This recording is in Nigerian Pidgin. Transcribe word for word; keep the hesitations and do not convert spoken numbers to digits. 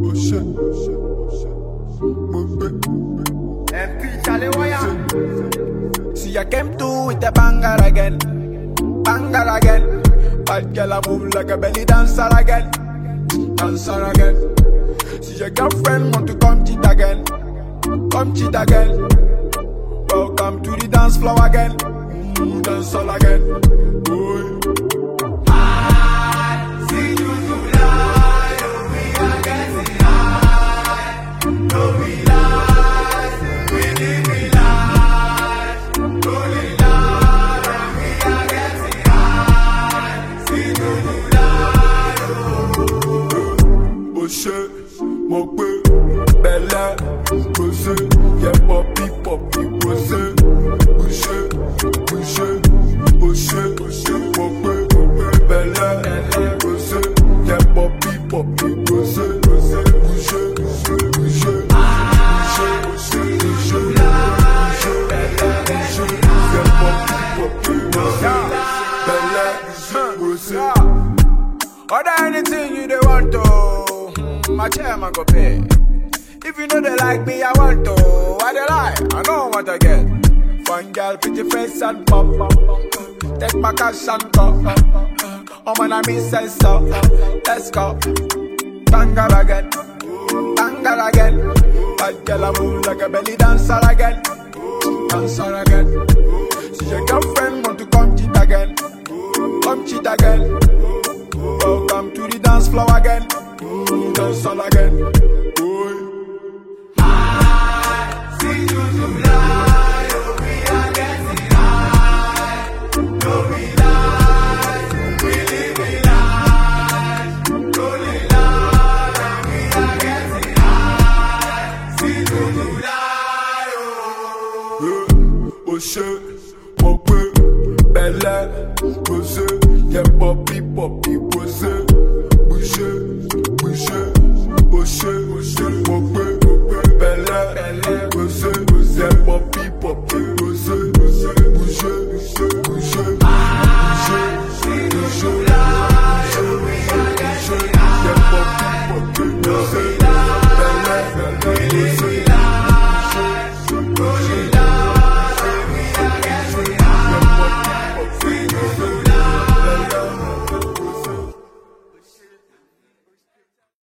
Oh shit. M P Charlie Wire. See, I came through with a banger again. Banger again. Bad girl, I move like a belly dancer again. Dancer again. See, your girlfriend want to come cheat again. Come cheat again. Welcome to the dance floor again. Mm, dance all again. Boy. Mon peu, belle, posé, y'a poppy, poppy, posé, bouché, bouché, bouché, bouché, mon peu, belle, posé, y'a poppy, poppy, posé, bouché, bouché, bouché, bouché, bouché, bouché, y'a poppy, poppy, posé, belle, posé. Order anything you don't want to. My chairman go pay. If you know they like me, I want to. I they lie, I know what I get. Fun girl, pretty face and pop. Take my cash and go. Oh man, I miss sense so. Let's go. Banger again, banger again. Bad girl, I move like a belly dancer again. Dancer again. See your girlfriend want to come cheat again. Come cheat again. Welcome to the dance floor again. Dance all again. Boy. I see you tonight. Oh, we are getting high. No, we lie. We live in life. Rolling loud. And we are getting high. See you tonight. Oh, oh shit. Mon peu, belle, posé. Y'a poppy, poppy, posé. Bouché, bouché, bouché, bouché,